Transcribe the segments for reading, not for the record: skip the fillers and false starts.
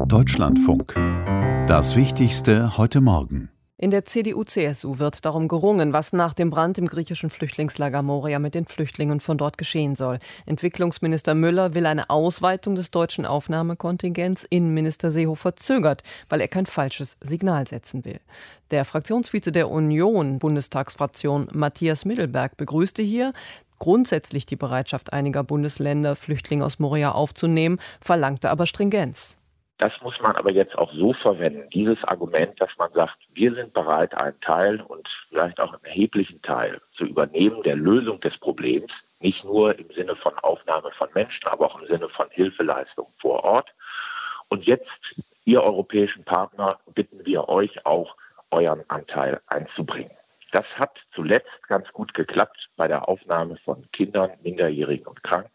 Deutschlandfunk. Das Wichtigste heute Morgen. In der CDU/CSU wird darum gerungen, was nach dem Brand im griechischen Flüchtlingslager Moria mit den Flüchtlingen von dort geschehen soll. Entwicklungsminister Müller will eine Ausweitung des deutschen Aufnahmekontingents. Innenminister Seehofer zögert, weil er kein falsches Signal setzen will. Der Fraktionsvize der Union, Bundestagsfraktion Matthias Middelberg, begrüßte hier grundsätzlich die Bereitschaft einiger Bundesländer, Flüchtlinge aus Moria aufzunehmen, verlangte aber Stringenz. Das muss man aber jetzt auch so verwenden, dieses Argument, dass man sagt, wir sind bereit, einen Teil und vielleicht auch einen erheblichen Teil zu übernehmen der Lösung des Problems, nicht nur im Sinne von Aufnahme von Menschen, aber auch im Sinne von Hilfeleistung vor Ort. Und jetzt, ihr europäischen Partner, bitten wir euch auch, euren Anteil einzubringen. Das hat zuletzt ganz gut geklappt bei der Aufnahme von Kindern, Minderjährigen und Kranken.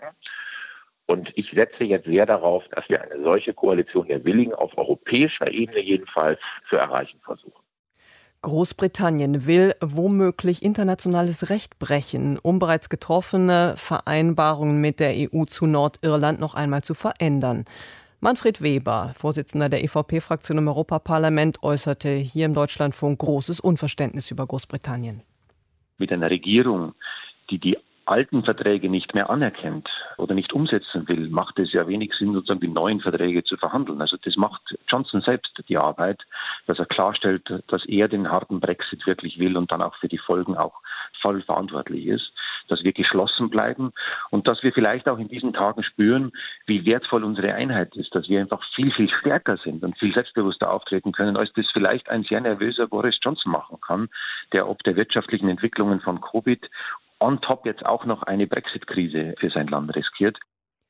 Und ich setze jetzt sehr darauf, dass wir eine solche Koalition der Willigen auf europäischer Ebene jedenfalls zu erreichen versuchen. Großbritannien will womöglich internationales Recht brechen, um bereits getroffene Vereinbarungen mit der EU zu Nordirland noch einmal zu verändern. Manfred Weber, Vorsitzender der EVP-Fraktion im Europaparlament, äußerte hier im Deutschlandfunk großes Unverständnis über Großbritannien. Mit einer Regierung, die alten Verträge nicht mehr anerkennt oder nicht umsetzen will, macht es ja wenig Sinn, sozusagen die neuen Verträge zu verhandeln. Also das macht Johnson selbst die Arbeit, dass er klarstellt, dass er den harten Brexit wirklich will und dann auch für die Folgen auch voll verantwortlich ist, dass wir geschlossen bleiben und dass wir vielleicht auch in diesen Tagen spüren, wie wertvoll unsere Einheit ist, dass wir einfach viel, viel stärker sind und viel selbstbewusster auftreten können, als das vielleicht ein sehr nervöser Boris Johnson machen kann, der ob der wirtschaftlichen Entwicklungen von Covid on top jetzt auch noch eine Brexit-Krise für sein Land riskiert.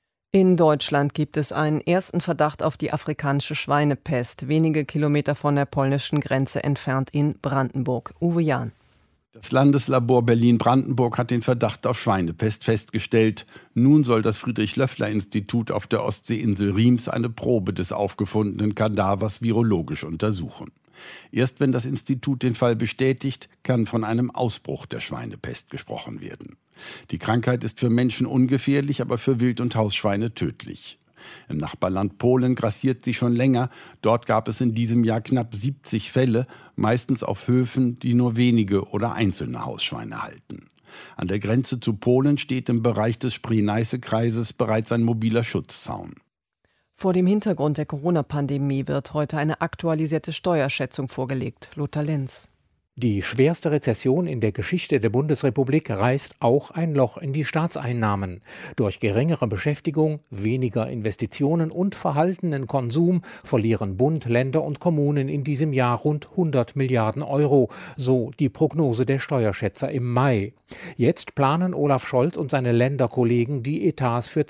In Deutschland gibt es einen ersten Verdacht auf die afrikanische Schweinepest, wenige Kilometer von der polnischen Grenze entfernt in Brandenburg. Uwe Jahn. Das Landeslabor Berlin-Brandenburg hat den Verdacht auf Schweinepest festgestellt. Nun soll das Friedrich-Löffler-Institut auf der Ostseeinsel Riems eine Probe des aufgefundenen Kadavers virologisch untersuchen. Erst wenn das Institut den Fall bestätigt, kann von einem Ausbruch der Schweinepest gesprochen werden. Die Krankheit ist für Menschen ungefährlich, aber für Wild- und Hausschweine tödlich. Im Nachbarland Polen grassiert sie schon länger. Dort gab es in diesem Jahr knapp 70 Fälle, meistens auf Höfen, die nur wenige oder einzelne Hausschweine halten. An der Grenze zu Polen steht im Bereich des Spree-Neiße-Kreises bereits ein mobiler Schutzzaun. Vor dem Hintergrund der Corona-Pandemie wird heute eine aktualisierte Steuerschätzung vorgelegt. Lothar Lenz. Die schwerste Rezession in der Geschichte der Bundesrepublik reißt auch ein Loch in die Staatseinnahmen. Durch geringere Beschäftigung, weniger Investitionen und verhaltenen Konsum verlieren Bund, Länder und Kommunen in diesem Jahr rund 100 Milliarden Euro, so die Prognose der Steuerschätzer im Mai. Jetzt planen Olaf Scholz und seine Länderkollegen die Etats für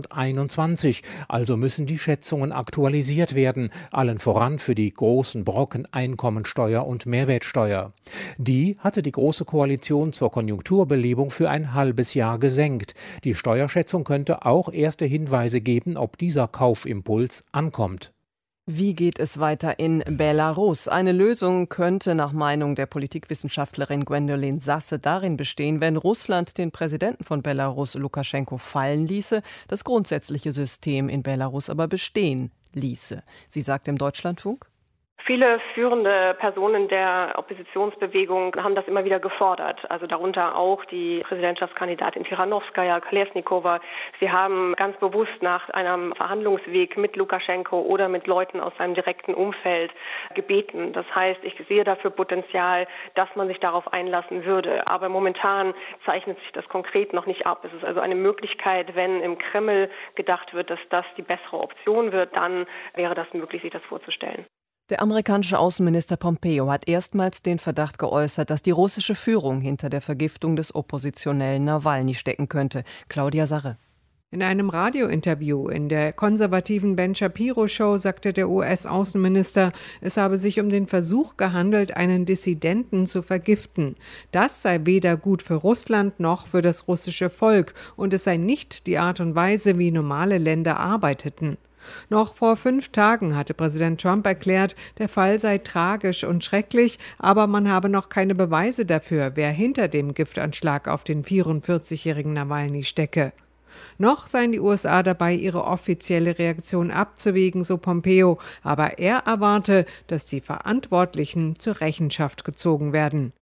2021, also müssen die Schätzungen aktualisiert werden, allen voran für die großen Brocken Einkommensteuer und Mehrwertsteuer. Die hatte die Große Koalition zur Konjunkturbelebung für ein halbes Jahr gesenkt. Die Steuerschätzung könnte auch erste Hinweise geben, ob dieser Kaufimpuls ankommt. Wie geht es weiter in Belarus? Eine Lösung könnte nach Meinung der Politikwissenschaftlerin Gwendolyn Sasse darin bestehen, wenn Russland den Präsidenten von Belarus, Lukaschenko, fallen ließe, das grundsätzliche System in Belarus aber bestehen ließe. Sie sagt im Deutschlandfunk: Viele führende Personen der Oppositionsbewegung haben das immer wieder gefordert, also darunter auch die Präsidentschaftskandidatin Tiranowskaja, Kolesnikova. Sie haben ganz bewusst nach einem Verhandlungsweg mit Lukaschenko oder mit Leuten aus seinem direkten Umfeld gebeten. Das heißt, ich sehe dafür Potenzial, dass man sich darauf einlassen würde. Aber momentan zeichnet sich das konkret noch nicht ab. Es ist also eine Möglichkeit, wenn im Kreml gedacht wird, dass das die bessere Option wird, dann wäre das möglich, sich das vorzustellen. Der amerikanische Außenminister Pompeo hat erstmals den Verdacht geäußert, dass die russische Führung hinter der Vergiftung des Oppositionellen Nawalny stecken könnte. Claudia Sarre. In einem Radiointerview in der konservativen Ben Shapiro Show sagte der US-Außenminister, es habe sich um den Versuch gehandelt, einen Dissidenten zu vergiften. Das sei weder gut für Russland noch für das russische Volk und es sei nicht die Art und Weise, wie normale Länder arbeiteten. Noch vor 5 Tagen hatte Präsident Trump erklärt, der Fall sei tragisch und schrecklich, aber man habe noch keine Beweise dafür, wer hinter dem Giftanschlag auf den 44-jährigen Nawalny stecke. Noch seien die USA dabei, ihre offizielle Reaktion abzuwägen, so Pompeo, aber er erwarte, dass die Verantwortlichen zur Rechenschaft gezogen werden.